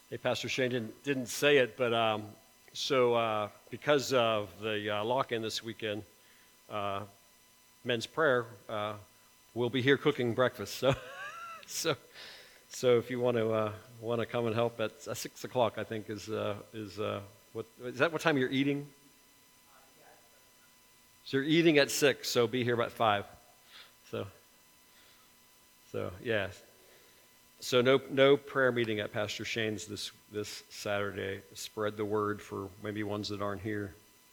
Hey, Pastor Shane didn't say it, but because of the lock-in this weekend, men's prayer, we'll be here cooking breakfast. So if you want to come and help at 6 o'clock, I think is that what time you're eating? So you're eating at 6, so be here about 5. So yeah. So no prayer meeting at Pastor Shane's this Saturday. Spread the word for maybe ones that aren't here.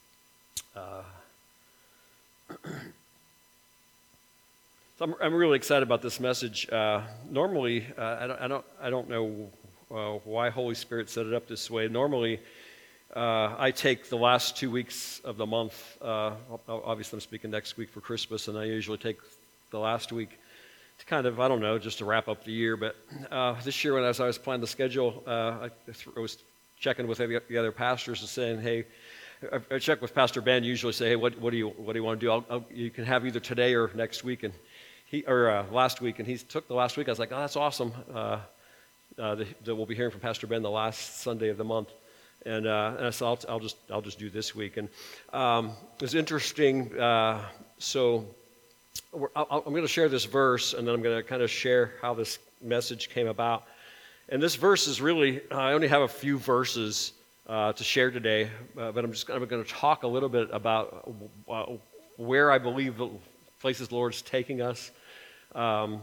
So I'm really excited about this message. Normally, I don't know why Holy Spirit set it up this way. Normally, I take the last 2 weeks of the month. Obviously, I'm speaking next week for Christmas, and I usually take the last week to kind of, I don't know, just to wrap up the year. But this year, as I was planning the schedule, I was checking with the other pastors and saying, hey, I check with Pastor Ben, usually say, hey, what do you want to do? You can have either today or next week, and last week, and he took the last week. I was like, oh, that's awesome. That we'll be hearing from Pastor Ben the last Sunday of the month, and I said, I'll just do this week. And it was interesting. So I'm going to share this verse, and then I'm going to kind of share how this message came about. And this verse is really, I only have a few verses to share today, but I'm going to talk a little bit about where I believe the places the Lord's taking us, and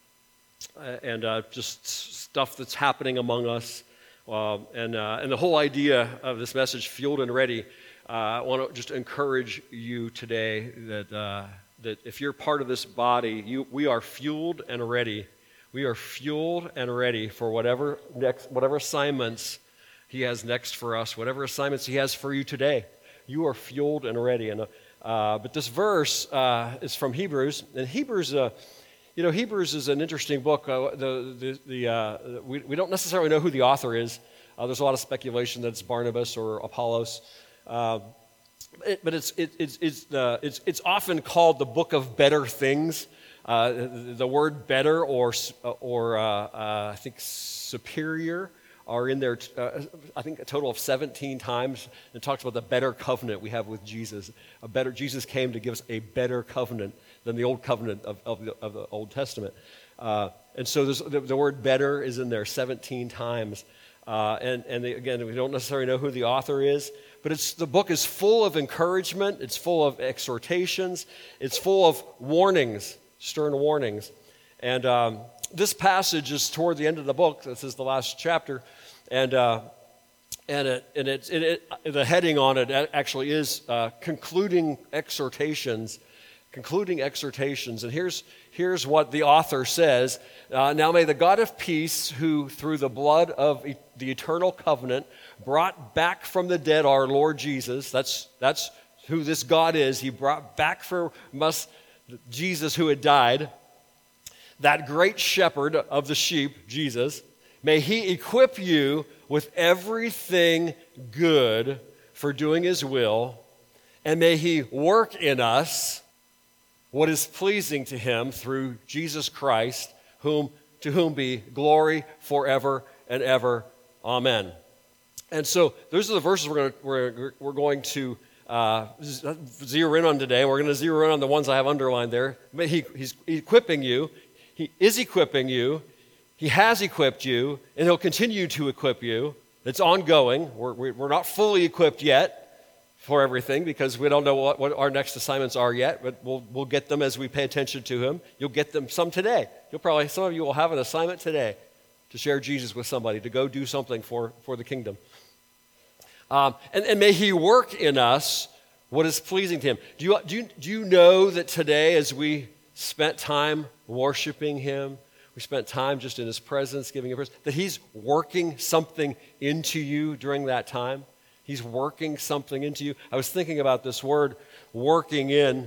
just stuff that's happening among us, and the whole idea of this message, Fueled and Ready. I want to just encourage you today that if you're part of this body, we are fueled and ready. We are fueled and ready for whatever assignments He has next for us, whatever assignments He has for you today. You are fueled and ready. And but this verse is from Hebrews, and Hebrews is an interesting book. We don't necessarily know who the author is. There's a lot of speculation that it's Barnabas or Apollos. But it's often called the book of better things. The word better or I think superior are in there, I think a total of 17 times. It talks about the better covenant we have with Jesus. Jesus came to give us a better covenant than the old covenant of the Old Testament. And so the word better is in there 17 times. Again, we don't necessarily know who the author is, but the book is full of encouragement. It's full of exhortations. It's full of warnings, stern warnings. And this passage is toward the end of the book. This is the last chapter, and the heading on it actually is concluding exhortations. And here's what the author says. Now may the God of peace, who through the blood of the eternal covenant brought back from the dead our Lord Jesus. That's who this God is. He brought back from us Jesus who had died. That great shepherd of the sheep, Jesus, may He equip you with everything good for doing His will, and may He work in us what is pleasing to Him through Jesus Christ, to whom be glory forever and ever. Amen. And so those are the verses we're going to zero in on today. We're going to zero in on the ones I have underlined there. But He's equipping you. He is equipping you. He has equipped you, and He'll continue to equip you. It's ongoing. We're not fully equipped yet for everything because we don't know what our next assignments are yet, but we'll get them as we pay attention to Him. You'll get them some today. Some of you will have an assignment today to share Jesus with somebody, to go do something for the kingdom. And may He work in us what is pleasing to Him. Do you know that today, as we spent time worshiping Him, we spent time just in His presence, giving Him praise, that He's working something into you during that time? He's working something into you. I was thinking about this word, working in,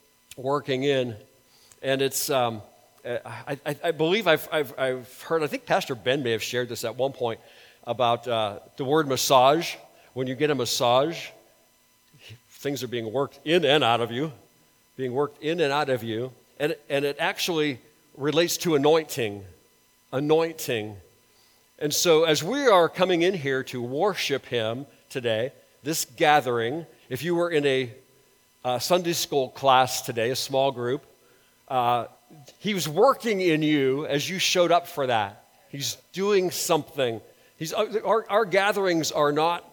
and it's. I believe I've heard. I think Pastor Ben may have shared this at one point about the word massage. When you get a massage, things are being worked in and out of you, and it actually relates to anointing. And so as we are coming in here to worship him today, this gathering, if you were in a Sunday school class today, a small group, he was working in you as you showed up for that. He's doing something. Our gatherings are not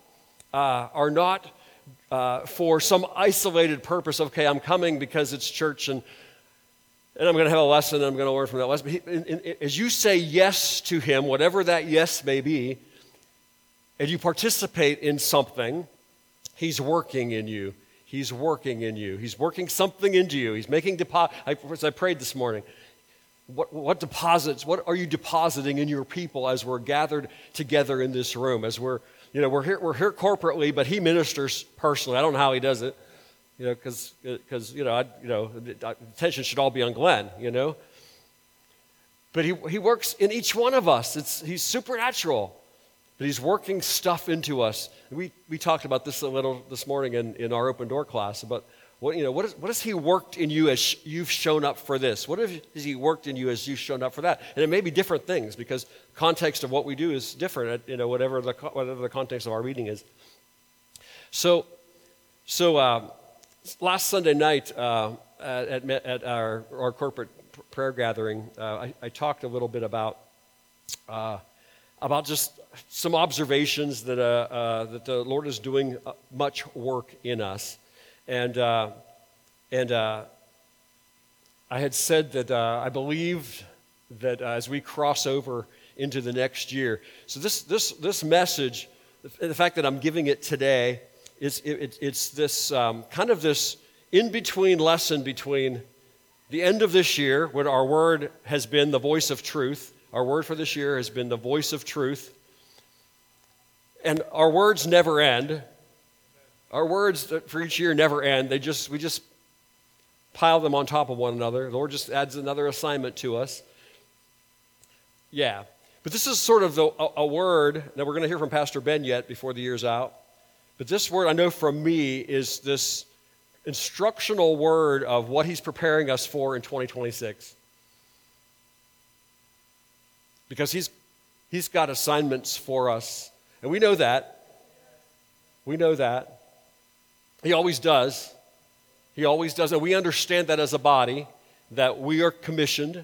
for some isolated purpose. Okay, I'm coming because it's church and I'm going to have a lesson and I'm going to learn from that lesson. But as you say yes to him, whatever that yes may be, and you participate in something, he's working in you. He's working in you. He's working something into you. He's making deposits. As I prayed this morning, what deposits, what are you depositing in your people as we're gathered together in this room? As we're here corporately, but he ministers personally. I don't know how he does it, because attention should all be on Glenn, But he works in each one of us. He's supernatural. But he's working stuff into us. We talked about this a little this morning in our open door class about what has he worked in you as you've shown up for this? What has he worked in you as you've shown up for that? And it may be different things because context of what we do is different. Whatever the context of our reading is. So last Sunday night at our corporate prayer gathering, I talked a little bit about just some observations that the Lord is doing much work in us, and I had said that I believed that as we cross over into the next year, so this message, the fact that I'm giving it today, it's this kind of this in between lesson between the end of this year, when our word has been the voice of truth. Our word for this year has been the voice of truth. And our words never end. Our words for each year never end. We just pile them on top of one another. The Lord just adds another assignment to us. Yeah. But this is sort of a word, that we're going to hear from Pastor Ben yet before the year's out. But this word I know from me is this instructional word of what he's preparing us for in 2026. Because he's got assignments for us. And we know that. We know that. He always does. He always does. And we understand that as a body, that we are commissioned.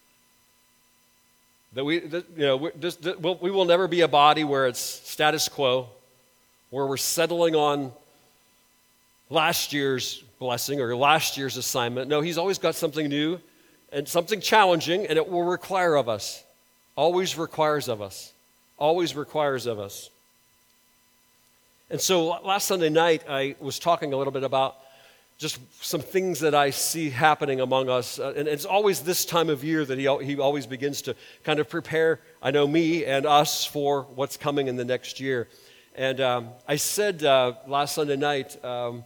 That we will never be a body where it's status quo, where we're settling on last year's blessing or last year's assignment. No, he's always got something new and something challenging, and it will require of us. Always requires of us. Always requires of us. And so last Sunday night, I was talking a little bit about just some things that I see happening among us. And it's always this time of year that he always begins to kind of prepare, I know, me and us for what's coming in the next year. And I said last Sunday night, I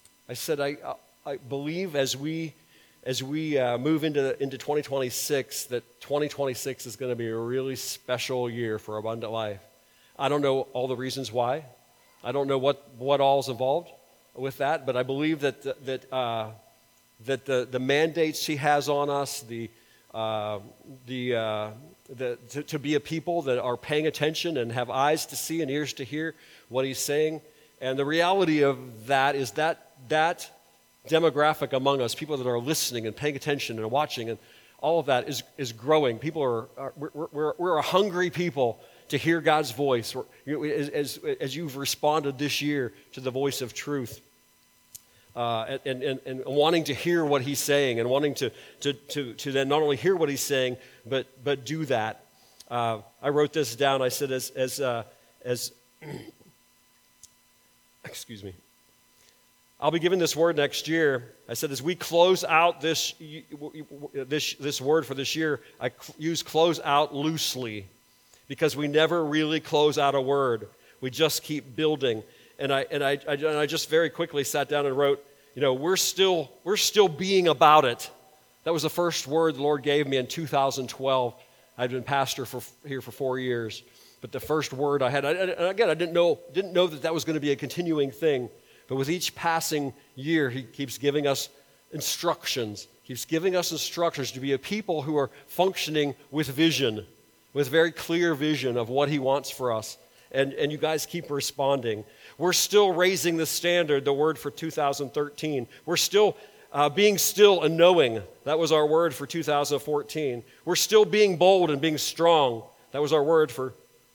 believe as we move into 2026, that 2026 is going to be a really special year for Abundant Life. I don't know all the reasons why. I don't know what all is involved with that, but I believe that the mandates he has on us, to be a people that are paying attention and have eyes to see and ears to hear what he's saying. And the reality of that is that demographic among us, people that are listening and paying attention and watching, and all of that is growing. People we're a hungry people to hear God's voice. As you've responded this year to the voice of truth, and wanting to hear what he's saying, and wanting to then not only hear what he's saying, but do that. I wrote this down. I said as excuse me. I'll be giving this word next year. I said as we close out this word for this year, I use close out loosely, because we never really close out a word. We just keep building. And I just very quickly sat down and wrote, we're still being about it. That was the first word the Lord gave me in 2012. I'd been pastor here for 4 years, but the first word I had, and again, I didn't know that was going to be a continuing thing. But with each passing year, he keeps giving us instructions. Keeps giving us instructions to be a people who are functioning with vision. with very clear vision of what he wants for us. And you guys keep responding. We're still raising the standard, the word for 2013. We're still being still and knowing. That was our word for 2014. We're still being bold and being strong. That was our word for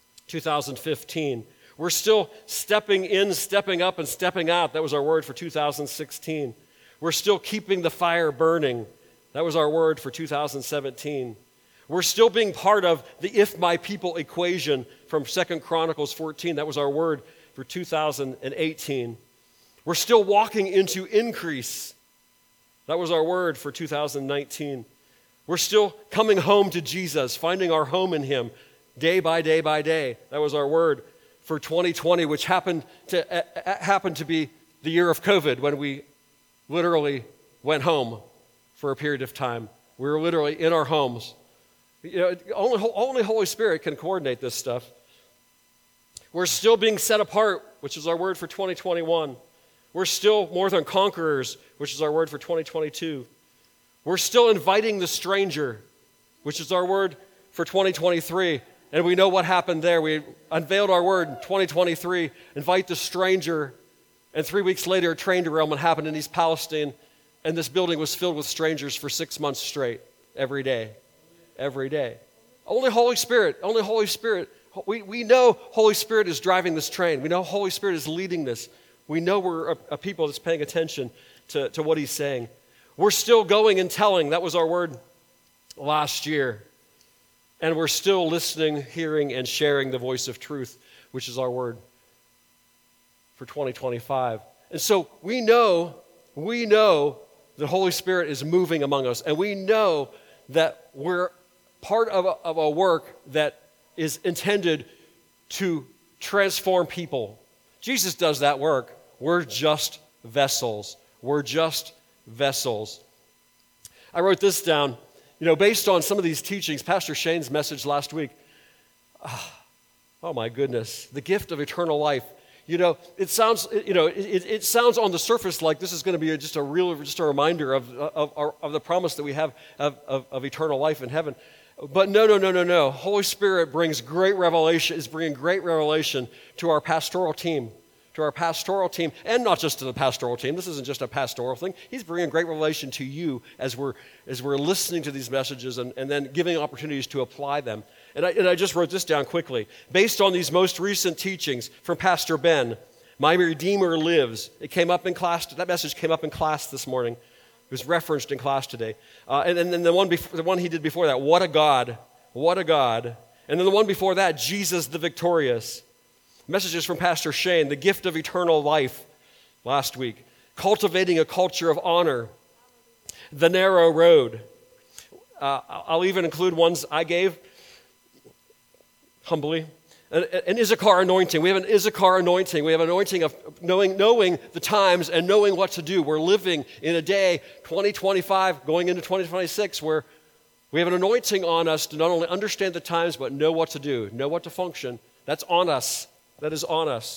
2015. We're still stepping in, stepping up, and stepping out. That was our word for 2016. We're still keeping the fire burning. That was our word for 2017. We're still being part of the if my people equation from 2 Chronicles 14. That was our word for 2018. We're still walking into increase. That was our word for 2019. We're still coming home to Jesus, finding our home in him day by day by day. That was our word for 2020, which happened to be the year of COVID, when we literally went home for a period of time. We were literally in our homes. Only Holy Spirit can coordinate this stuff. We're still being set apart, which is our word for 2021. We're still more than conquerors, which is our word for 2022. We're still inviting the stranger, which is our word for 2023. And we know what happened there. We unveiled our word in 2023, invite the stranger. And 3 weeks later, a train derailment happened in East Palestine, and this building was filled with strangers for 6 months straight, every day. Every day. Only Holy Spirit. We know Holy Spirit is driving this train. We know Holy Spirit is leading this. We know we're a people that's paying attention to what he's saying. We're still going and telling. That was our word last year. And we're still listening, hearing, and sharing the voice of truth, which is our word for 2025. And so we know the Holy Spirit is moving among us. And we know that we're part of a work that is intended to transform people. Jesus does that work. We're just vessels. We're just vessels. I wrote this down. Based on some of these teachings, Pastor Shane's message last week, oh my goodness, the gift of eternal life. It sounds on the surface like this is going to be just a reminder of the promise that we have of eternal life in heaven. But no. Holy Spirit brings great revelation, is bringing great revelation to our pastoral team. And not just to the pastoral team. This isn't just a pastoral thing. He's bringing great revelation to you as we're listening to these messages and then giving opportunities to apply them. And I just wrote this down quickly. Based on these most recent teachings from Pastor Ben, My Redeemer Lives. It came up in class. That message came up in class this morning. It was referenced in class today. And then the one he did before that, What a God. What a God. And then the one before that, Jesus the Victorious. Messages from Pastor Shane, The Gift of Eternal Life, last week. Cultivating a Culture of Honor. The Narrow Road. I'll even include ones I gave, humbly. An Issachar anointing. We have an Issachar anointing. We have an anointing of knowing the times and knowing what to do. We're living in a day, 2025, going into 2026, where we have an anointing on us to not only understand the times, but know what to do, know what to function. That's on us. That is on us.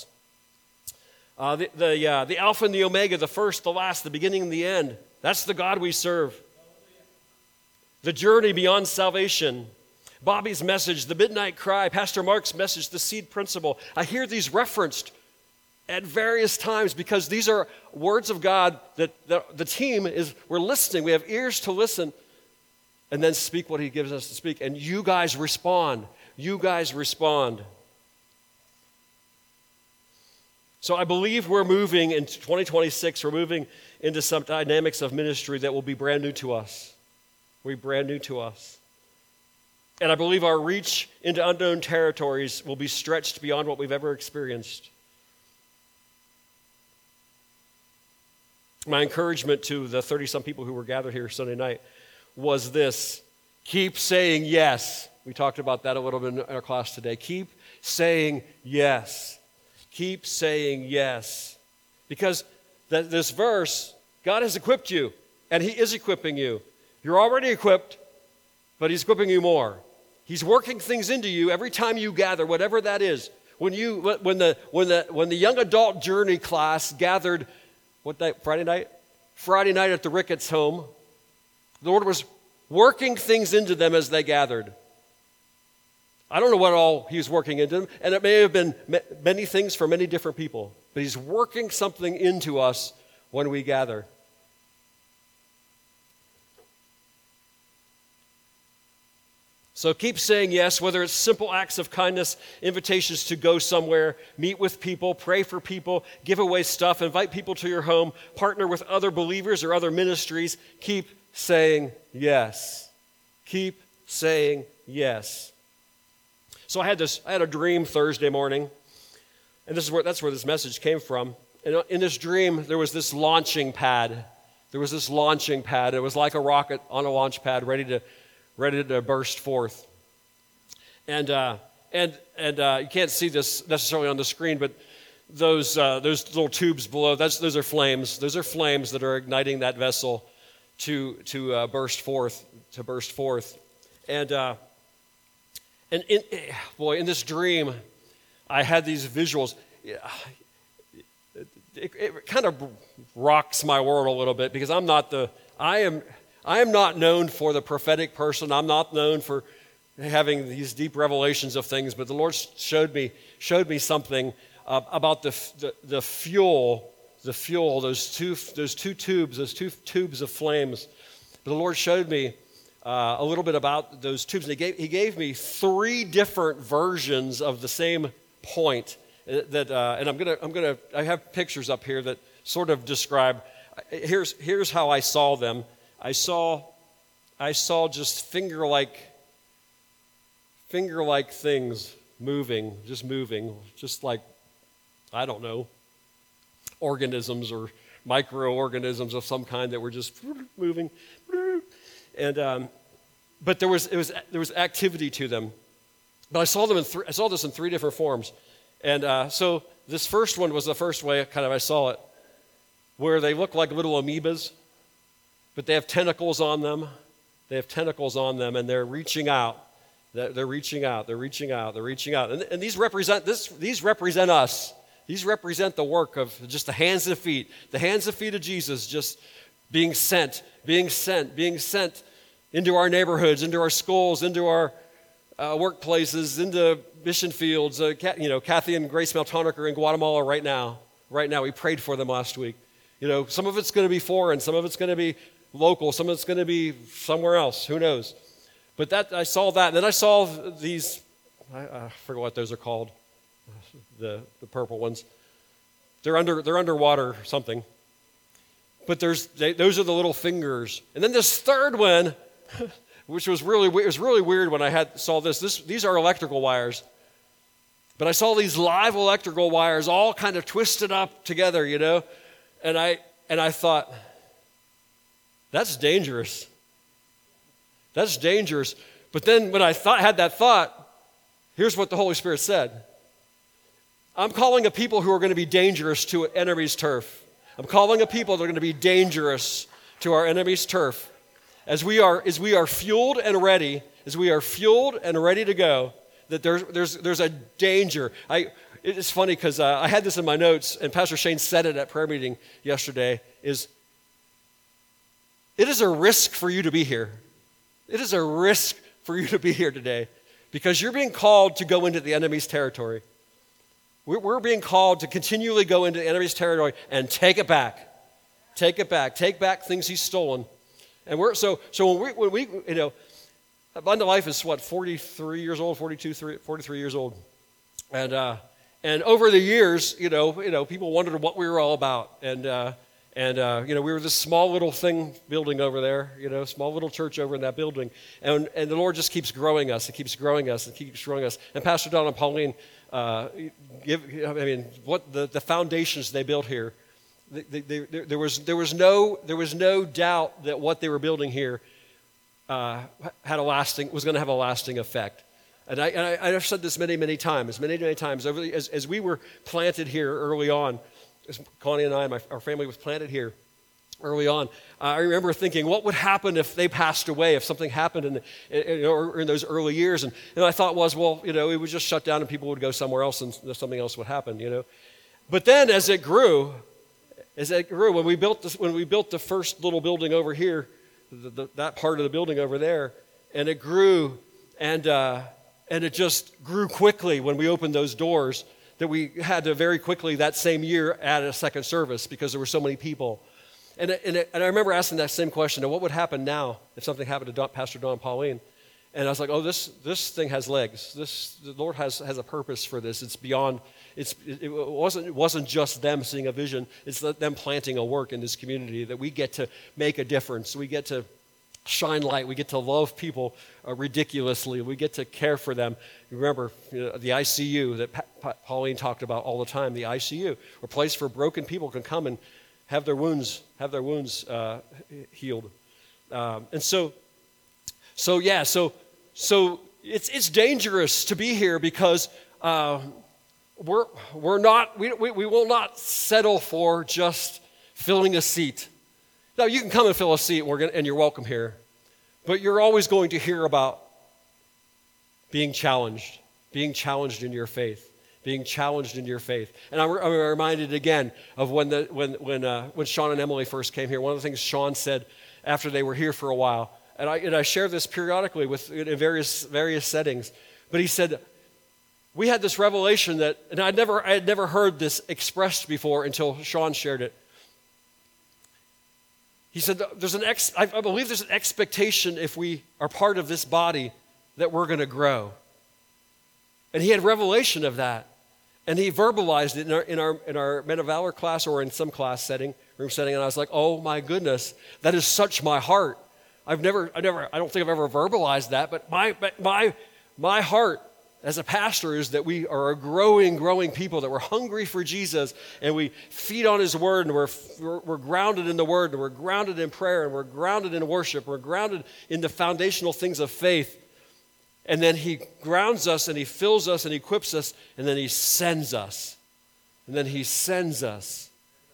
The Alpha and the Omega, the first, the last, the beginning and the end. That's the God we serve. The journey beyond salvation. Bobby's message, the midnight cry. Pastor Mark's message, the seed principle. I hear these referenced at various times because these are words of God that the team we're listening. We have ears to listen and then speak what he gives us to speak. And you guys respond. You guys respond. So I believe we're moving into 2026, we're moving into some dynamics of ministry that will be brand new to us. Will be brand new to us. And I believe our reach into unknown territories will be stretched beyond what we've ever experienced. My encouragement to the 30-some people who were gathered here Sunday night was this: keep saying yes. We talked about that a little bit in our class today. Keep saying yes. Keep saying yes. Because this verse, God has equipped you, and he is equipping you. You're already equipped, but he's equipping you more. He's working things into you every time you gather, whatever that is. When the young adult journey class gathered, what night? Friday night? Friday night at the Ricketts home, the Lord was working things into them as they gathered. I don't know what all he's working into them, and it may have been many things for many different people, but he's working something into us when we gather. So keep saying yes, whether it's simple acts of kindness, invitations to go somewhere, meet with people, pray for people, give away stuff, invite people to your home, partner with other believers or other ministries. Keep saying yes. Keep saying yes. So I had a dream Thursday morning, and that's where this message came from. And in this dream, there was this launching pad. It was like a rocket on a launch pad, ready to burst forth. And you can't see this necessarily on the screen, but those little tubes below, those are flames. Those are flames that are igniting that vessel to burst forth. And in this dream, I had these visuals. It kind of rocks my world a little bit, because I am not known for the prophetic person. I'm not known for having these deep revelations of things, but the Lord showed me something about the fuel, those two tubes of flames. The Lord showed me a little bit about those tubes. And He gave me 3 different versions of the same point. And I have pictures up here that sort of describe. Here's how I saw them. I saw just finger-like things moving, just like, I don't know, organisms or microorganisms of some kind that were just moving. And but there was activity to them. But I saw this in 3 different forms. And so this first one was the first way I saw it, where they look like little amoebas, but they have tentacles on them. And they're reaching out. They're reaching out. And these represent us. These represent the work of just the hands and feet of Jesus, just being sent into our neighborhoods, into our schools, into our workplaces, into mission fields. Kathy and Grace Meltonic are in Guatemala right now. We prayed for them last week. Some of it's going to be foreign, some of it's going to be local, some of it's going to be somewhere else. Who knows? But I saw that, and then I saw these. I forget what those are called. The purple ones. They're underwater or something. But those are the little fingers. And then this third one, which was really weird when I saw this. These are electrical wires. But I saw these live electrical wires all kind of twisted up together, And I thought, that's dangerous. But then when I had that thought, here's what the Holy Spirit said. I'm calling a people who are going to be dangerous to an enemy's turf. I'm calling a people that are going to be dangerous to our enemy's turf. As we are fueled and ready, to go, that there's a danger. It's funny because I had this in my notes, and Pastor Shane said it at prayer meeting yesterday, it is a risk for you to be here. It is a risk for you to be here today, because you're being called to go into the enemy's territory. We're being called to continually go into the enemy's territory and take it back. Take back things he's stolen. And when we Abundant Life is 43 years old, 43 years old. And over the years, people wondered what we were all about. And we were this small little thing building over there, small little church over in that building. And the Lord just keeps growing us. It keeps growing us. And Pastor Don and Pauline, what the foundations they built here, there was no doubt that what they were building here was going to have a lasting effect. And I've said this many times. As we were planted here early on, as Connie and I and our family was planted here early on, I remember thinking, what would happen if they passed away, if something happened in those early years? And I thought it would just shut down and people would go somewhere else and something else would happen, But then as it grew, when we built the first little building over here, that part of the building over there, and it grew, and And it just grew quickly when we opened those doors that we had to very quickly that same year add a second service because there were so many people. And I remember asking that same question, what would happen now if something happened to Pastor Don and Pauline? And I was like, this thing has legs. The Lord has a purpose for this. It's beyond, it wasn't just them seeing a vision. It's them planting a work in this community that we get to make a difference. We get to shine light. We get to love people ridiculously. We get to care for them. You remember the ICU that Pauline talked about all the time, the ICU, a place where broken people can come and have their wounds healed. And so it's dangerous to be here because we will not settle for just filling a seat. Now you can come and fill a seat and you're welcome here, but you're always going to hear about being challenged in your faith. Being challenged in your faith. And I'm reminded again of when Sean and Emily first came here. One of the things Sean said after they were here for a while, and I share this periodically in various settings, but he said, we had this revelation that, and I had never heard this expressed before until Sean shared it. He said, I believe there's an expectation if we are part of this body that we're going to grow. And he had revelation of that. And he verbalized it in our Men of Valor class or in some class room setting, and I was like, oh my goodness, that is such my heart. I don't think I've ever verbalized that, but my heart as a pastor is that we are a growing people, that we're hungry for Jesus, and we feed on his word, and we're grounded in the word, and we're grounded in prayer, and we're grounded in worship, we're grounded in the foundational things of faith. And then he grounds us, and he fills us, and he equips us, and then he sends us. And then he sends us.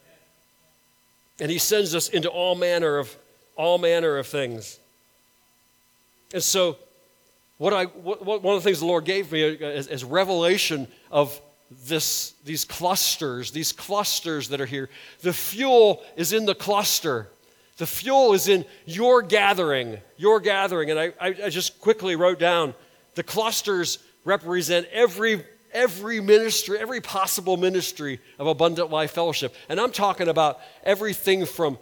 And he sends us into all manner of things. And so, one of the things the Lord gave me as revelation of these clusters that are here. The fuel is in the cluster. The fuel is in your gathering. And I just quickly wrote down, the clusters represent every ministry, every possible ministry of Abundant Life Fellowship. And I'm talking about everything from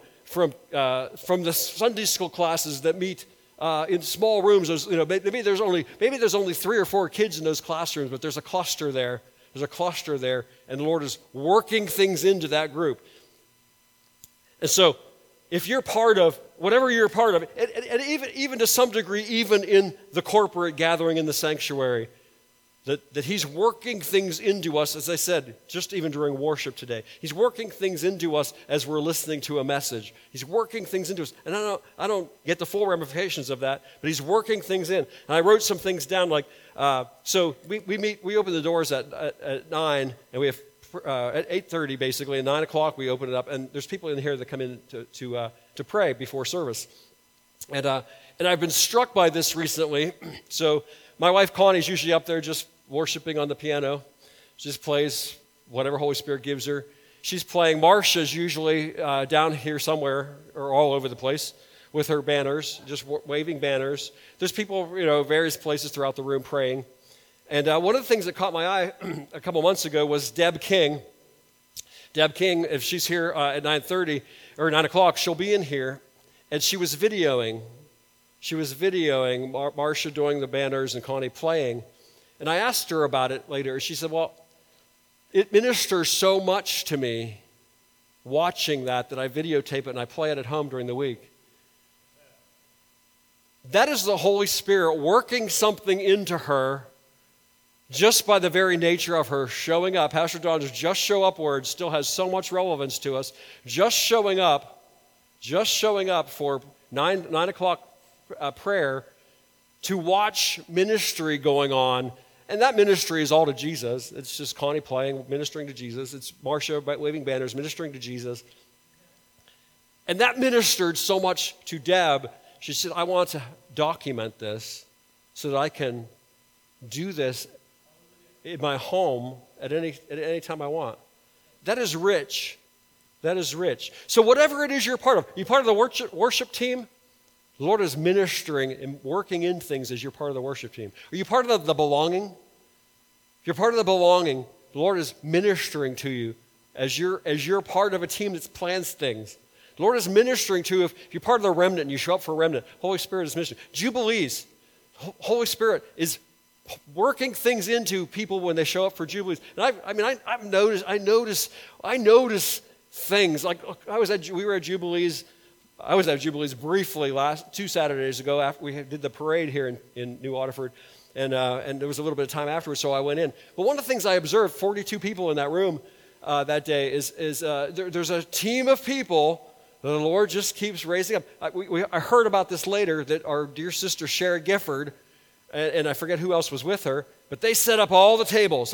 the Sunday school classes that meet in small rooms. Maybe there's only 3 or 4 kids in those classrooms, but there's a cluster there. And the Lord is working things into that group. And so, if you're part of, whatever you're part of, and even to some degree, even in the corporate gathering in the sanctuary, that he's working things into us, as I said, just even during worship today. He's working things into us as we're listening to a message. He's working things into us. And I don't get the full ramifications of that, but he's working things in. And I wrote some things down like, so we open the doors at 9, and we have at 8:30 basically, at 9 o'clock we open it up, and there's people in here that come in to pray before service. And I've been struck by this recently. So my wife Connie's usually up there just worshiping on the piano. She just plays whatever Holy Spirit gives her. She's playing. Marcia's usually down here somewhere or all over the place with her banners, just waving banners. There's people, various places throughout the room praying. And one of the things that caught my eye a couple months ago was Deb King. Deb King, if she's here at 9:30 or 9 o'clock, she'll be in here. And she was videoing. Marcia doing the banners and Connie playing. And I asked her about it later. She said, well, it ministers so much to me watching that I videotape it and I play it at home during the week. That is the Holy Spirit working something into her just by the very nature of her showing up. Pastor Don's just show up word still has so much relevance to us. Just showing up for 9 o'clock prayer to watch ministry going on. And that ministry is all to Jesus. It's just Connie playing, ministering to Jesus. It's Marcia waving banners, ministering to Jesus. And that ministered so much to Deb. She said, I want to document this so that I can do this in my home at any time I want. That is rich. So whatever it is you're part of the worship team, The Lord is ministering and working in things as you're part of the worship team. Are you part of the belonging? If you're part of the belonging, the Lord is ministering to you as you're part of a team that plans things. The Lord is ministering to you if you're part of the remnant and you show up for a remnant. Holy Spirit is ministering. Jubilees. Holy Spirit is working things into people when they show up for Jubilees. And I notice things. Like we were at Jubilees. I was at Jubilees briefly 2 Saturdays ago after we did the parade here in New Waterford. And there was a little bit of time afterwards, so I went in. But one of the things I observed, 42 people in that room that day, is there's a team of people that the Lord just keeps raising up. I heard about this later, that our dear sister Sherry Gifford, and I forget who else was with her, but they set up all the tables.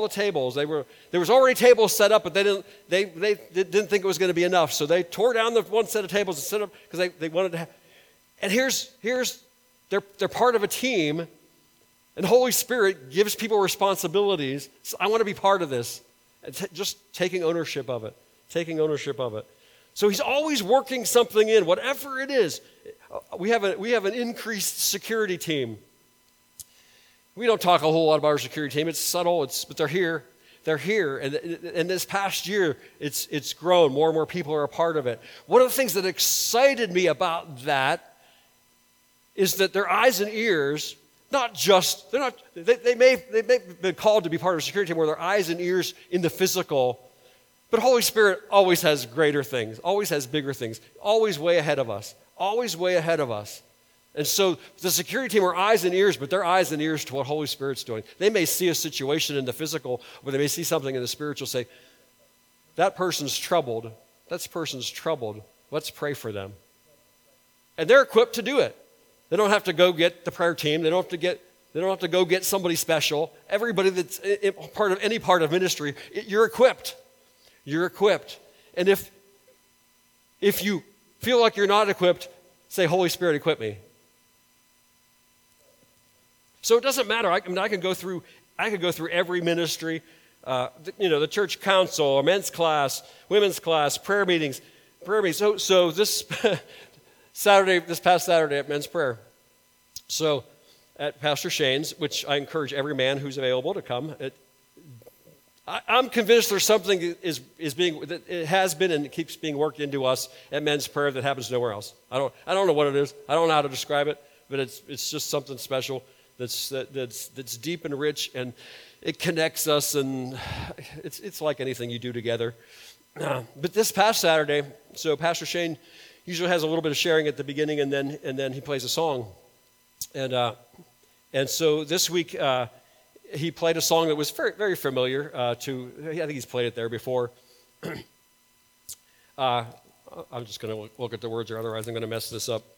There was already tables set up, but they didn't think it was going to be enough. So they tore down the one set of tables and set up because they wanted to have. And they're part of a team, and the Holy Spirit gives people responsibilities. So I want to be part of this, and just taking ownership of it. So he's always working something in, whatever it is. We have an increased security team. We don't talk a whole lot about our security team. It's subtle, but they're here. They're here. And this past year, it's grown. More and more people are a part of it. One of the things that excited me about that is that their eyes and ears, they may have been called to be part of a security team where their eyes and ears in the physical, but Holy Spirit always has greater things, always has bigger things, always way ahead of us. And so the security team are eyes and ears, but they're eyes and ears to what Holy Spirit's doing. They may see a situation in the physical, or they may see something in the spiritual, say, that person's troubled. Let's pray for them. And they're equipped to do it. They don't have to go get the prayer team. They don't have to go get somebody special. Everybody that's part of any part of ministry, you're equipped. And if you feel like you're not equipped, say, Holy Spirit, equip me. So it doesn't matter. I could go through every ministry, the church council, a men's class, women's class, prayer meetings. So this this past Saturday at men's prayer. So at Pastor Shane's, which I encourage every man who's available to come. I'm convinced there's something that it has been and it keeps being worked into us at men's prayer that happens nowhere else. I don't know what it is. I don't know how to describe it, but it's just something special that's deep and rich, and it connects us, and it's like anything you do together. But this past Saturday, so Pastor Shane usually has a little bit of sharing at the beginning, and then he plays a song, and so this week he played a song that was very, very familiar I think he's played it there before. I'm just going to look at the words, or otherwise I'm going to mess this up.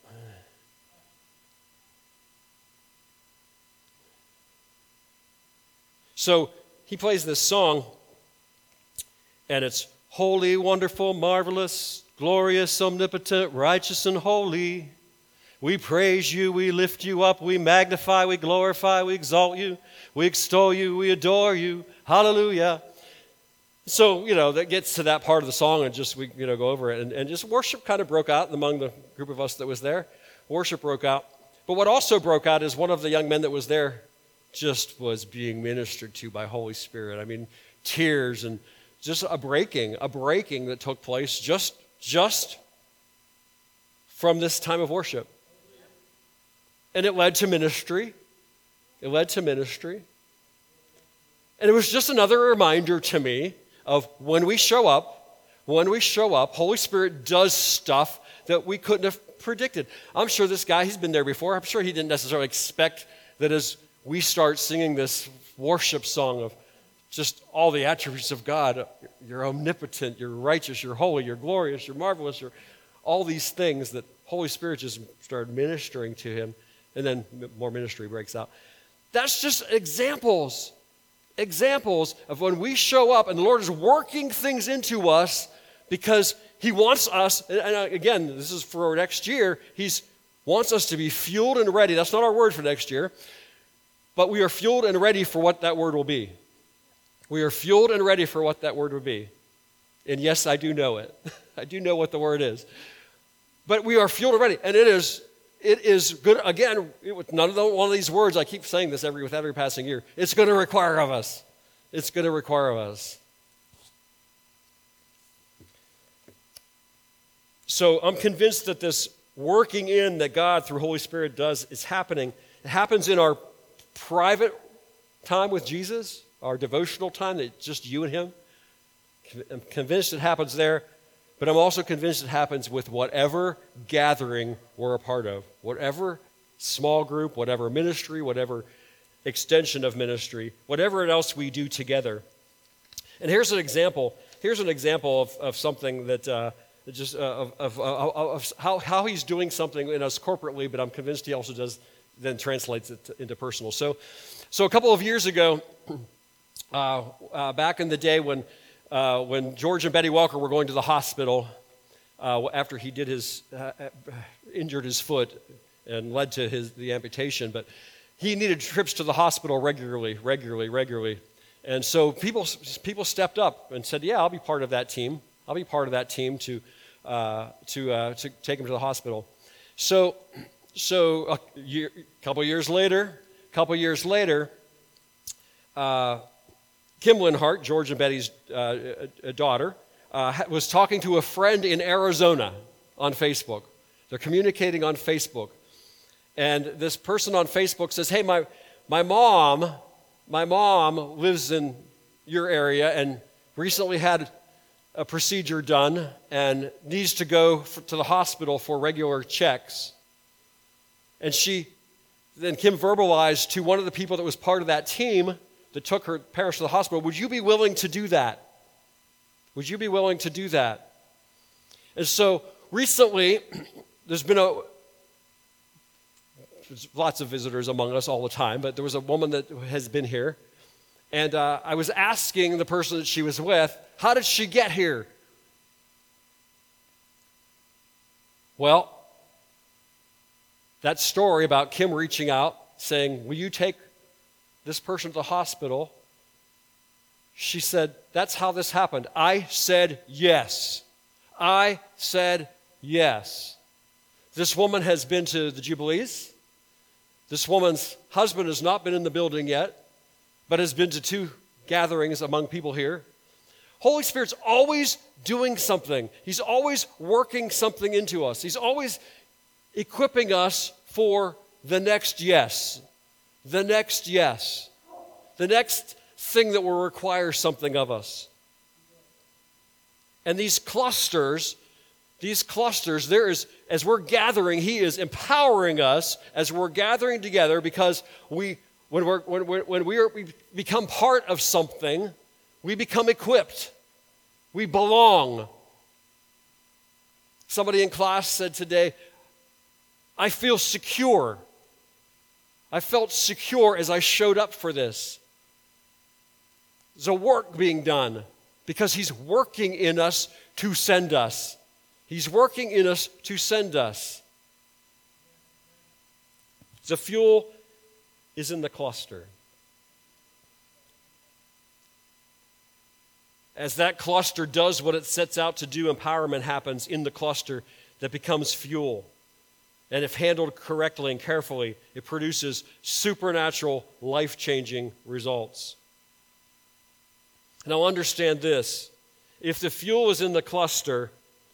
So he plays this song, and it's holy, wonderful, marvelous, glorious, omnipotent, righteous, and holy. We praise you, we lift you up, we magnify, we glorify, we exalt you, we extol you, we adore you. Hallelujah. So, that gets to that part of the song, and just we go over it. And just worship kind of broke out among the group of us that was there. Worship broke out. But what also broke out is one of the young men that was there just was being ministered to by Holy Spirit. I mean, tears and just a breaking that took place just from this time of worship. And it led to ministry. And it was just another reminder to me of when we show up, Holy Spirit does stuff that we couldn't have predicted. I'm sure this guy, he's been there before. I'm sure he didn't necessarily expect that as we start singing this worship song of just all the attributes of God, you're omnipotent, you're righteous, you're holy, you're glorious, you're marvelous, you're all these things that Holy Spirit just started ministering to him, and then more ministry breaks out. That's just examples of when we show up and the Lord is working things into us because he wants us, and again, this is for next year, he wants us to be fueled and ready. That's not our word for next year, but we are fueled and ready for what that word will be. We are fueled and ready for what that word would be. And yes, I do know it. I do know what the word is. But we are fueled and ready. And it is it is good, again, none of one of these words, I keep saying this with every passing year, it's going to require of us. It's going to require of us. So I'm convinced that this working in that God through Holy Spirit does is happening. It happens in our private time with Jesus, our devotional time, that just you and him. I'm convinced it happens there, but I'm also convinced it happens with whatever gathering we're a part of, whatever small group, whatever ministry, whatever extension of ministry, whatever else we do together. And here's an example. Here's an example of something that of how he's doing something in us corporately, but I'm convinced he also does then translates it into personal. So a couple of years ago, back in the day when George and Betty Walker were going to the hospital after he did injured his foot and led to the amputation, but he needed trips to the hospital regularly. And so people stepped up and said, "Yeah, I'll be part of that team. I'll be part of that team to take him to the hospital." So a couple years later, Kim Linhart, George and Betty's daughter, was talking to a friend in Arizona on Facebook. They're communicating on Facebook. And this person on Facebook says, "Hey, my mom lives in your area and recently had a procedure done and needs to go to the hospital for regular checks." And then Kim verbalized to one of the people that was part of that team that took her parents to the hospital, "Would you be willing to do that? Would you be willing to do that?" And so recently, there's lots of visitors among us all the time, but there was a woman that has been here. And I was asking the person that she was with, how did she get here? Well, that story about Kim reaching out, saying, "Will you take this person to the hospital?" She said, "That's how this happened. I said yes. I said yes." This woman has been to the Jubilees. This woman's husband has not been in the building yet, but has been to 2 gatherings among people here. Holy Spirit's always doing something. He's always working something into us. He's always equipping us for the next yes. The next yes. The next thing that will require something of us. And these clusters, there is, as we're gathering, he is empowering us as we're gathering together, because when we become part of something, we become equipped. We belong. Somebody in class said today, "I feel secure. I felt secure as I showed up for this." There's a work being done because he's working in us to send us. He's working in us to send us. The fuel is in the cluster. As that cluster does what it sets out to do, empowerment happens in the cluster that becomes fuel. And if handled correctly and carefully, it produces supernatural, life-changing results. Now understand this. If the fuel is in the cluster,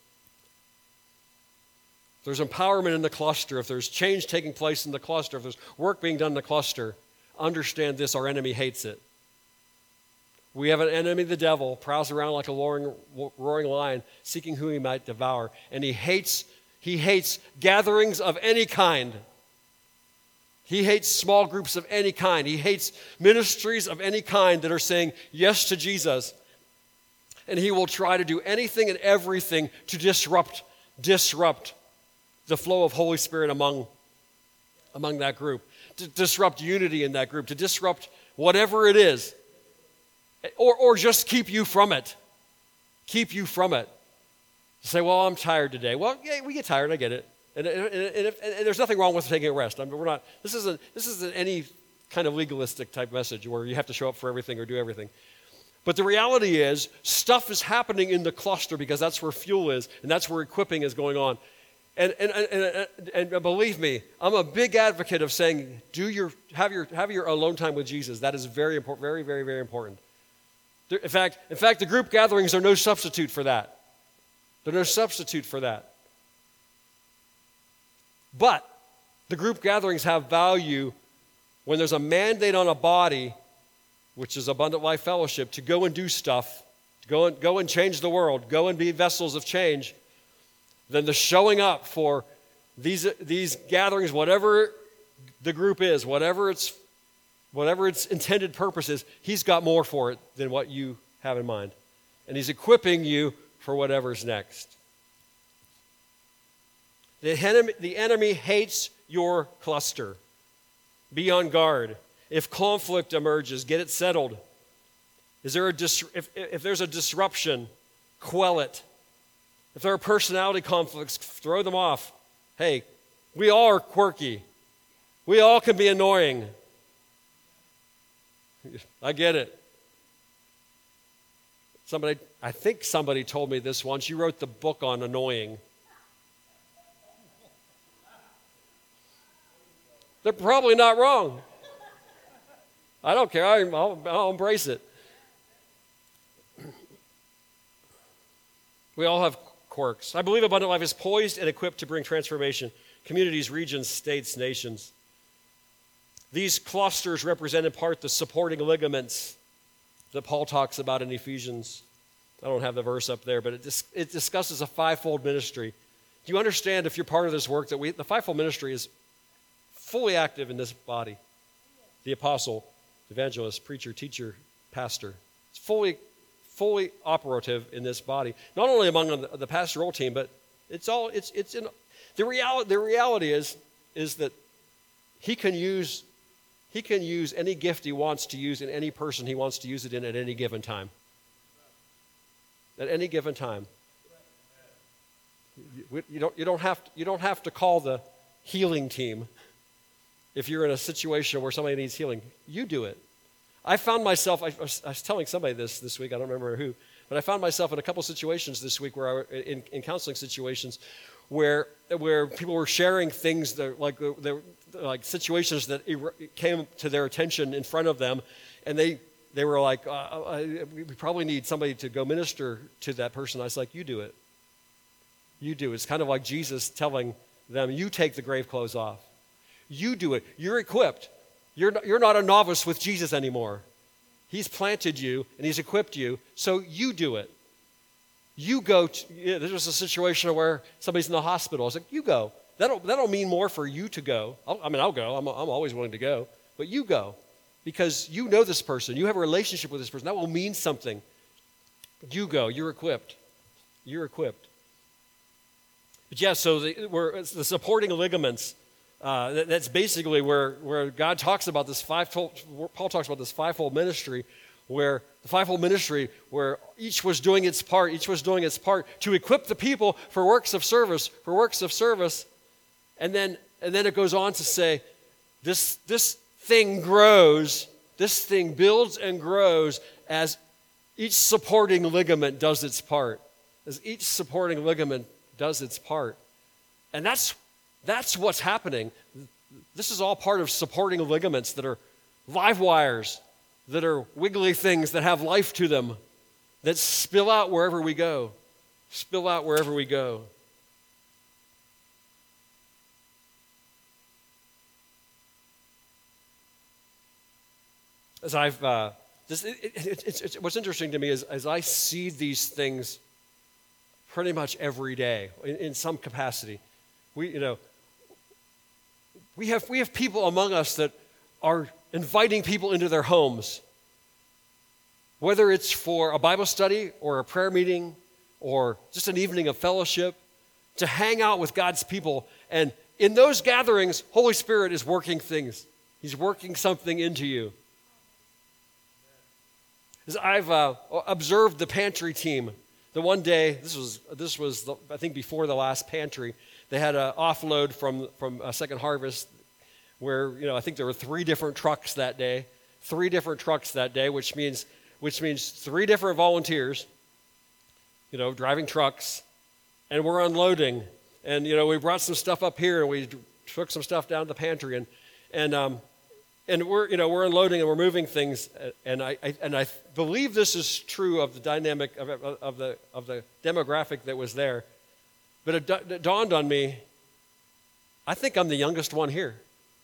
if there's empowerment in the cluster, if there's change taking place in the cluster, if there's work being done in the cluster, understand this, our enemy hates it. We have an enemy, the devil, prowls around like a roaring lion, seeking who he might devour. And he hates gatherings of any kind. He hates small groups of any kind. He hates ministries of any kind that are saying yes to Jesus. And he will try to do anything and everything to disrupt the flow of Holy Spirit among that group, to disrupt unity in that group, to disrupt whatever it is, or just keep you from it. Keep you from it. Say, "Well, I'm tired today." Well, yeah, we get tired. I get it. And there's nothing wrong with taking a rest. I mean, we're not. This isn't any kind of legalistic type message where you have to show up for everything or do everything. But the reality is, stuff is happening in the cluster because that's where fuel is and that's where equipping is going on. And believe me, I'm a big advocate of saying, have your alone time with Jesus. That is very important, very, very, very important. In fact, the group gatherings are no substitute for that. They're no substitute for that. But the group gatherings have value when there's a mandate on a body, which is Abundant Life Fellowship, to go and do stuff, to go and change the world, go and be vessels of change. Then the showing up for these gatherings, whatever the group is, whatever its intended purpose is, he's got more for it than what you have in mind. And he's equipping you for whatever's next. The enemy hates your cluster. Be on guard. If conflict emerges, get it settled. If there's a disruption, quell it. If there are personality conflicts, throw them off. Hey, we all are quirky. We all can be annoying. I get it. I think somebody told me this once. You wrote the book on annoying. They're probably not wrong. I don't care. I'll embrace it. We all have quirks. I believe Abundant Life is poised and equipped to bring transformation. Communities, regions, states, nations. These clusters represent in part the supporting ligaments that Paul talks about in Ephesians. I don't have the verse up there, but it discusses a fivefold ministry. Do you understand, if you're part of this work, that the fivefold ministry is fully active in this body? The apostle, evangelist, preacher, teacher, pastor. It's fully operative in this body. Not only among the pastoral team, but it's in the reality is that he can use any gift he wants to use in any person he wants to use it in at any given time. At any given time. You don't have to call the healing team if you're in a situation where somebody needs healing. You do it. I found myself, I was telling somebody this week, I don't remember who, but I found myself in a couple situations this week where in counseling situations where people were sharing things that like situations that came to their attention in front of them, and they were like, we probably need somebody to go minister to that person. I was like, you do it. You do it. It's kind of like Jesus telling them, you take the grave clothes off. You do it. You're equipped. You're not a novice with Jesus anymore. He's planted you and he's equipped you, so you do it. You go. There was a situation where somebody's in the hospital. I was like, you go. That'll mean more for you to go. I'll go. I'm always willing to go. But you go because you know this person. You have a relationship with this person. That will mean something. You go. You're equipped. You're equipped. But yeah, so the supporting ligaments. That's basically where God talks about this Paul talks about this fivefold ministry, where the fivefold ministry, where each was doing its part to equip the people for works of service, and then it goes on to say, this thing grows, this thing builds and grows as each supporting ligament does its part, and that's what's happening. This is all part of supporting ligaments that are live wires, that are wiggly things that have life to them, that spill out wherever we go. As what's interesting to me is as I see these things pretty much every day in some capacity. We have people among us that are inviting people into their homes, whether it's for a Bible study or a prayer meeting or just an evening of fellowship, to hang out with God's people. And in those gatherings, Holy Spirit is working things. He's working something into you. As I've observed the pantry team, the one day, this was I think before the last pantry, they had an offload from Second Harvest where, I think there were three different trucks that day, which means three different volunteers, driving trucks, and we're unloading. And, we brought some stuff up here, and we took some stuff down to the pantry, and we're unloading and we're moving things, and I believe this is true of the dynamic of the demographic that was there. But it dawned on me, I think I'm the youngest one here.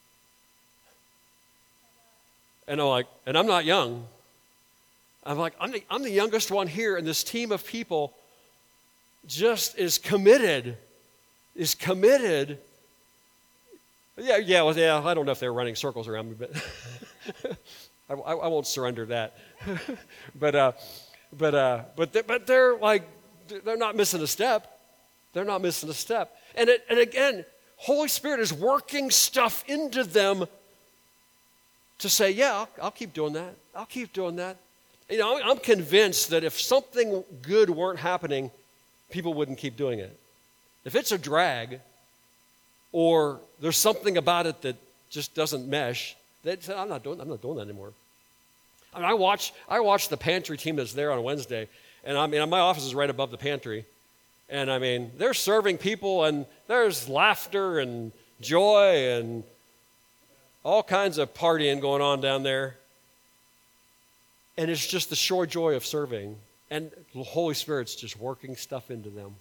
And I'm like, and I'm not young. I'm like, I'm the youngest one here, and this team of people just is committed. Yeah, I don't know if they were running circles around me, but I won't surrender that. but they're like, they're not missing a step. They're not missing a step. And again, Holy Spirit is working stuff into them to say, yeah, I'll keep doing that. I'll keep doing that. I'm convinced that if something good weren't happening, people wouldn't keep doing it. If it's a drag, or there's something about it that just doesn't mesh, they'd say, I'm not doing that anymore. I mean, I watch the pantry team that's there on Wednesday, and my office is right above the pantry. And they're serving people, and there's laughter and joy and all kinds of partying going on down there. And it's just the sure joy of serving. And the Holy Spirit's just working stuff into them.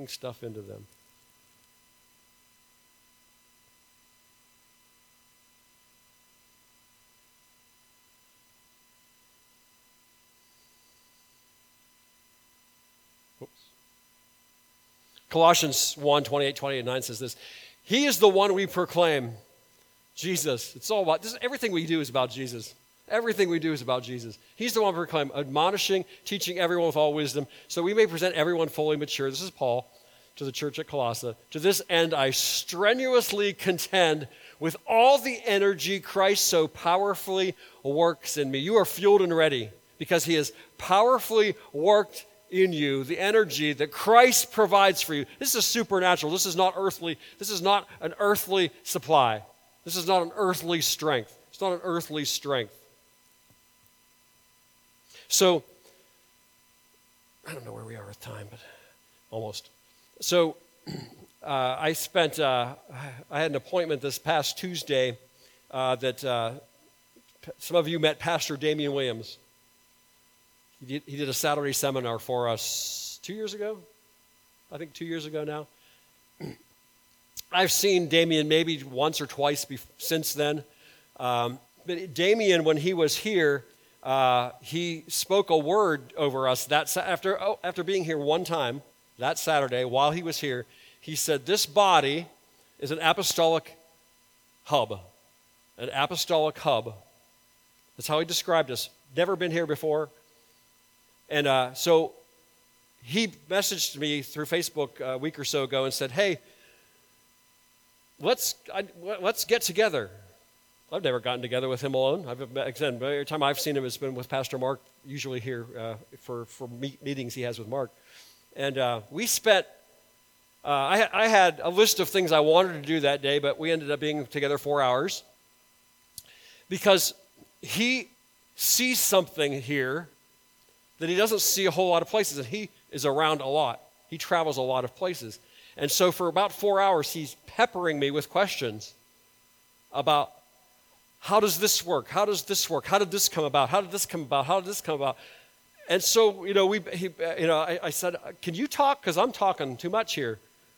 Colossians 1:28-29 says this: He is the one we proclaim, Jesus. It's all about this. Everything we do is about Jesus. Everything we do is about Jesus. He's the one we proclaim, admonishing, teaching everyone with all wisdom, so we may present everyone fully mature. This is Paul to the church at Colossae. To this end, I strenuously contend with all the energy Christ so powerfully works in me. You are fueled and ready because he has powerfully worked in you the energy that Christ provides for you. This is supernatural. This is not earthly. This is not an earthly supply. This is not an earthly strength. It's not an earthly strength. So, I don't know where we are with time, but almost. So, I had an appointment this past Tuesday that some of you met Pastor Damian Williams. He did a Saturday seminar for us 2 years ago. I think 2 years ago now. I've seen Damian maybe once or twice since then. But Damian, when he was here, he spoke a word over us after being here one time that Saturday while he was here. He said, this body is an apostolic hub. An apostolic hub. That's how he described us. Never been here before. And so he messaged me through Facebook a week or so ago and said, hey, let's get together. I've never gotten together with him alone. Every time I've seen him, it's been with Pastor Mark, usually here for meetings he has with Mark. And we spent, I had a list of things I wanted to do that day, but we ended up being together 4 hours because he sees something here that he doesn't see a whole lot of places, and he is around a lot. He travels a lot of places. And so for about 4 hours, he's peppering me with questions about how does this work? How does this work? How did this come about? How did this come about? How did this come about? And so, I said, can you talk? Because I'm talking too much here.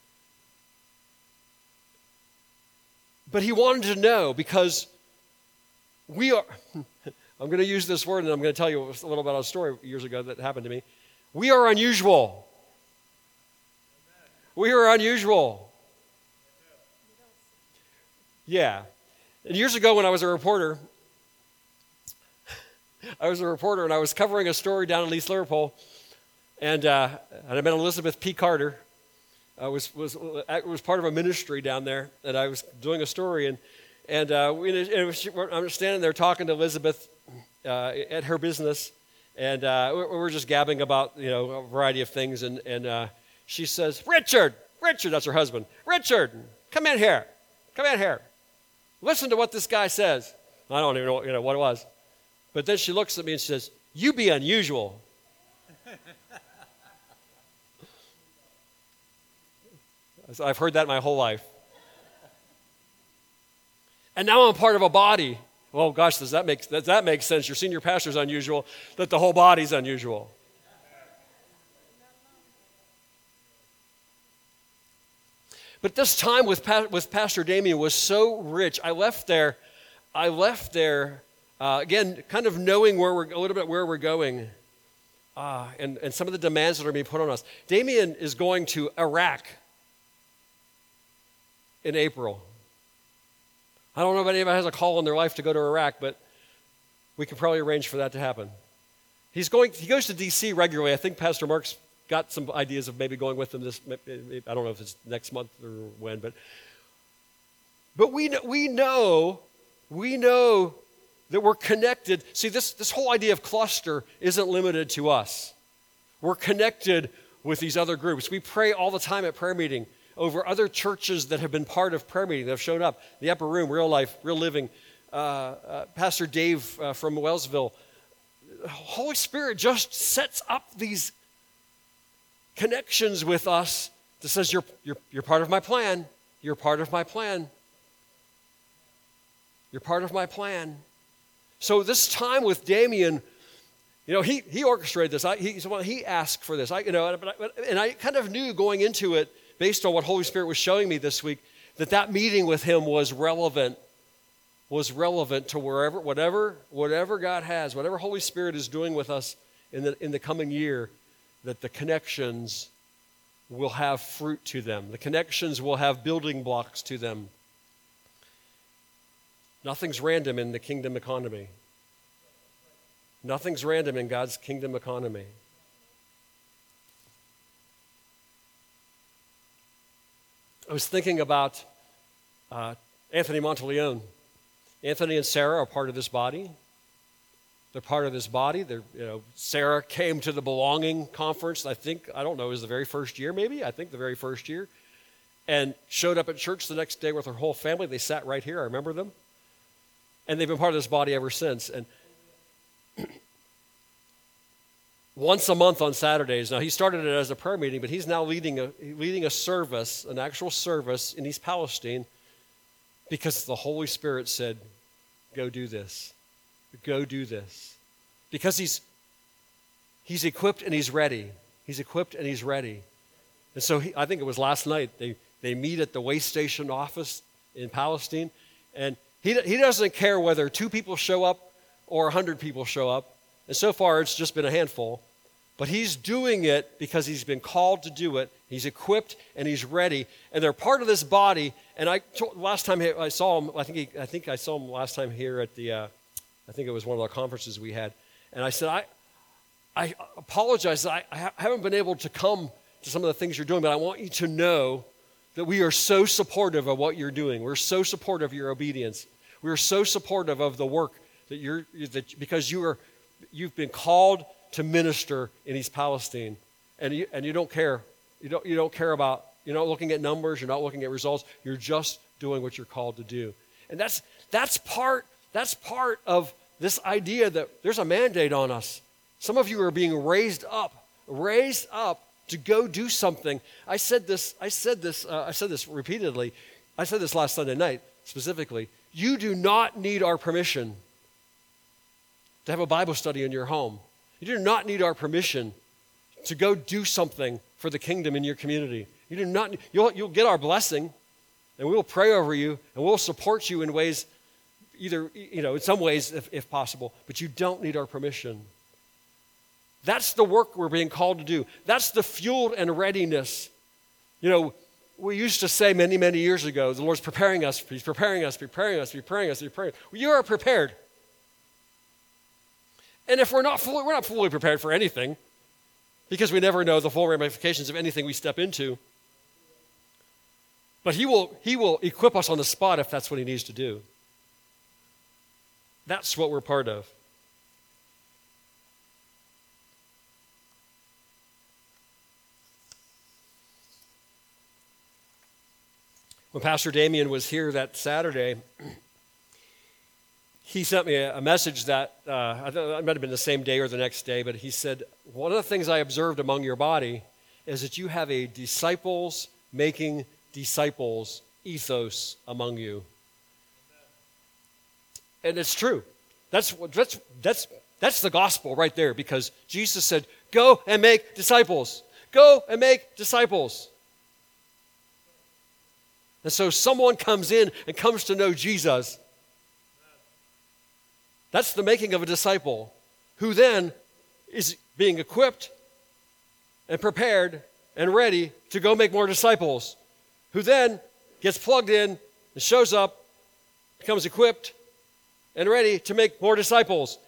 But he wanted to know because we are... I'm going to use this word, and I'm going to tell you a little about a story years ago that happened to me. We are unusual. We are unusual. Yeah. And years ago when I was a reporter, and I was covering a story down in East Liverpool, and I met Elizabeth P. Carter. I was part of a ministry down there, and I was doing a story, and I'm standing there talking to Elizabeth at her business, and we're just gabbing about a variety of things, and she says, Richard, that's her husband. Richard, come in here. Listen to what this guy says. I don't even know what it was, but then she looks at me and she says, "You be unusual." I've heard that my whole life. And now I'm part of a body. Well, gosh, does that make sense? Your senior pastor's unusual, that the whole body's unusual. But this time with Pastor Damien was so rich. I left there, again, kind of knowing a little bit where we're going, and some of the demands that are being put on us. Damien is going to Iraq in April. I don't know if anybody has a call in their life to go to Iraq, but we can probably arrange for that to happen. He goes to D.C. regularly. I think Pastor Mark's got some ideas of maybe going with him I don't know if it's next month or when, but we know that we're connected. See, this whole idea of cluster isn't limited to us. We're connected with these other groups. We pray all the time at prayer meeting over other churches that have been part of prayer meeting, that have shown up. The Upper Room, Real Life, Real Living, Pastor Dave from Wellsville. Holy Spirit just sets up these connections with us that says, you're part of my plan. You're part of my plan. You're part of my plan. So this time with Damien, he orchestrated this. He asked for this. And I kind of knew going into it, based on what Holy Spirit was showing me this week, that meeting with him was relevant to whatever God has, whatever Holy Spirit is doing with us in the coming year, that the connections will have fruit to them. The connections will have building blocks to them. Nothing's random in the kingdom economy. Nothing's random in God's kingdom economy. I was thinking about Anthony Monteleone. Anthony and Sarah are part of this body. They're part of this body. Sarah came to the Belonging Conference, I don't know, it was the very first year maybe? I think the very first year. And showed up at church the next day with her whole family. They sat right here. I remember them. And they've been part of this body ever since. And once a month on Saturdays, now he started it as a prayer meeting, but he's now leading a service, an actual service in East Palestine, because the Holy Spirit said, go do this. Go do this. Because he's equipped and he's ready. He's equipped and he's ready. And so I think it was last night, they meet at the way station office in Palestine, and he doesn't care whether 2 people show up or 100 people show up. And so far it's just been a handful. But he's doing it because he's been called to do it. He's equipped and he's ready. And they're part of this body. And last time I saw him, I think I saw him last time here at I think it was one of the conferences we had. And I said, I apologize. I haven't been able to come to some of the things you're doing, but I want you to know that we are so supportive of what you're doing. We're so supportive of your obedience. We're so supportive of the work because you've been called to minister in East Palestine, and you don't care. You don't care about. You're not looking at numbers. You're not looking at results. You're just doing what you're called to do, and that's part of this idea that there's a mandate on us. Some of you are being raised up to go do something. I said this repeatedly. I said this last Sunday night specifically. You do not need our permission to have a Bible study in your home. You do not need our permission to go do something for the kingdom in your community. You do not. You'll get our blessing, and we will pray over you, and we'll support you in ways, either in some ways if possible. But you don't need our permission. That's the work we're being called to do. That's the fuel and readiness. We used to say many, many years ago, the Lord's preparing us. He's preparing us, preparing us, preparing us, preparing us. Well, you are prepared. And if we're not fully prepared for anything, because we never know the full ramifications of anything we step into. But he will equip us on the spot if that's what he needs to do. That's what we're part of. When Pastor Damien was here that Saturday, he sent me a message that, I thought it might have been the same day or the next day, but he said, one of the things I observed among your body is that you have a disciples-making disciples ethos among you. And it's true. That's the gospel right there, because Jesus said, go and make disciples. Go and make disciples. And so someone comes in and comes to know Jesus. That's the making of a disciple, who then is being equipped and prepared and ready to go make more disciples, who then gets plugged in and shows up, becomes equipped and ready to make more disciples.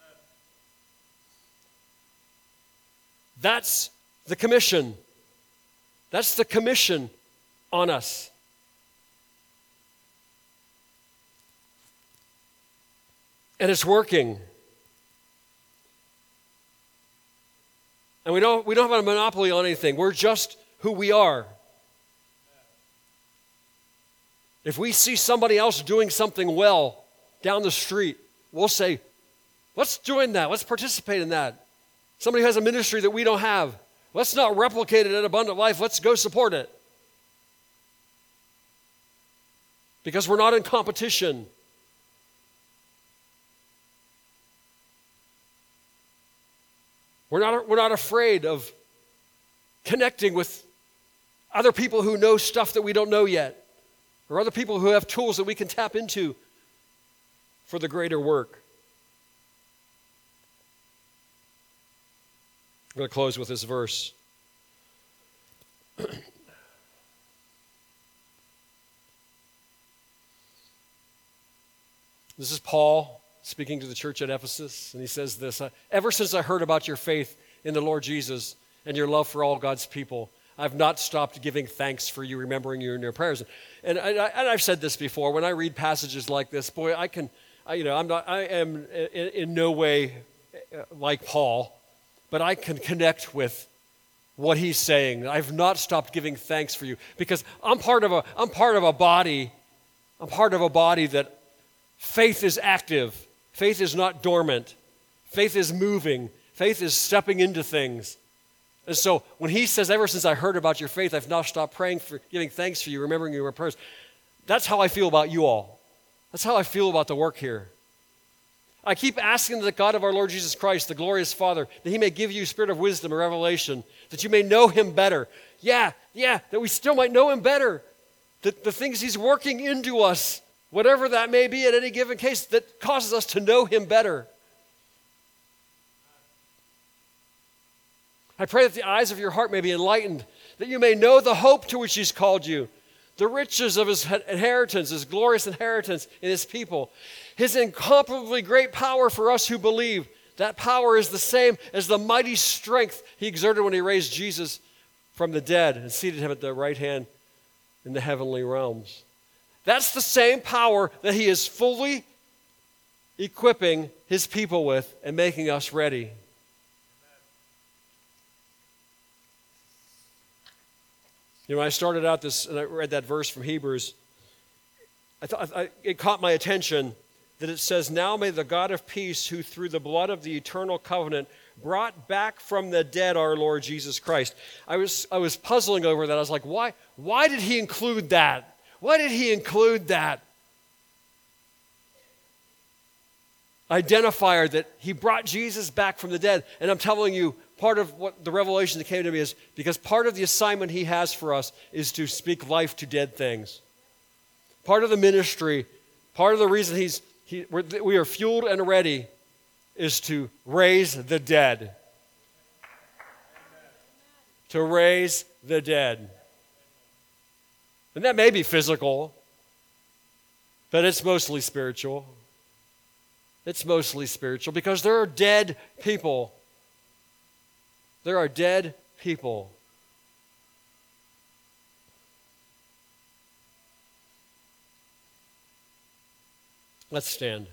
That's the commission. That's the commission on us. And it's working. And we don't have a monopoly on anything. We're just who we are. If we see somebody else doing something well down the street, we'll say, let's join that. Let's participate in that. Somebody who has a ministry that we don't have, let's not replicate it at Abundant Life. Let's go support it. Because we're not in competition. We're not afraid of connecting with other people who know stuff that we don't know yet, or other people who have tools that we can tap into for the greater work. I'm going to close with this verse. This is Paul speaking to the church at Ephesus, and he says this: ever since I heard about your faith in the Lord Jesus and your love for all God's people, I've not stopped giving thanks for you, remembering you in your prayers. And I've said this before. When I read passages like this, boy, I am in no way like Paul, but I can connect with what he's saying. I've not stopped giving thanks for you, because I'm part of a body that faith is active. Faith is not dormant. Faith is moving. Faith is stepping into things. And so when he says, ever since I heard about your faith, I've not stopped praying for, giving thanks for you, remembering your prayers, that's how I feel about you all. That's how I feel about the work here. I keep asking the God of our Lord Jesus Christ, the glorious Father, that he may give you a spirit of wisdom and revelation, that you may know him better. Yeah, that we still might know him better. The things he's working into us, whatever that may be at any given case, that causes us to know him better. I pray that the eyes of your heart may be enlightened, that you may know the hope to which he's called you, the riches of his inheritance, his glorious inheritance in his people, his incomparably great power for us who believe. That power is the same as the mighty strength he exerted when he raised Jesus from the dead and seated him at the right hand in the heavenly realms. That's the same power that he is fully equipping his people with and making us ready. You know, when I started out this, and I read that verse from Hebrews, it caught my attention that it says, now may the God of peace, who through the blood of the eternal covenant brought back from the dead our Lord Jesus Christ. I was puzzling over that. I was like, why did he include that? Why did he include that identifier that he brought Jesus back from the dead? And I'm telling you, part of what the revelation that came to me is because part of the assignment he has for us is to speak life to dead things. Part of the ministry, part of the reason we are fueled and ready is to raise the dead. To raise the dead. And that may be physical, but it's mostly spiritual. It's mostly spiritual because there are dead people. There are dead people. Let's stand.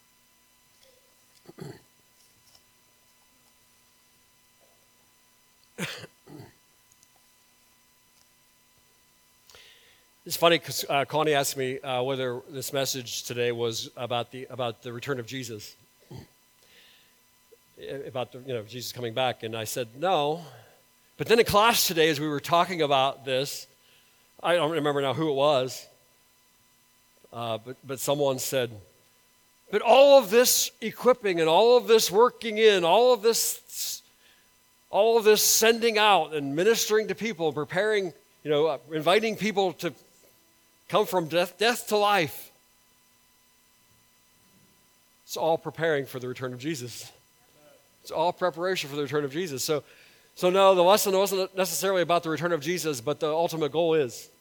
It's funny because Connie asked me whether this message today was about the return of Jesus, about Jesus coming back, and I said no. But then in class today, as we were talking about this, I don't remember now who it was, but someone said, but all of this equipping and all of this working in, all of this sending out and ministering to people, preparing, inviting people to come from death to life, it's all preparing for the return of Jesus. It's all preparation for the return of Jesus. So no, the lesson wasn't necessarily about the return of Jesus, but the ultimate goal is.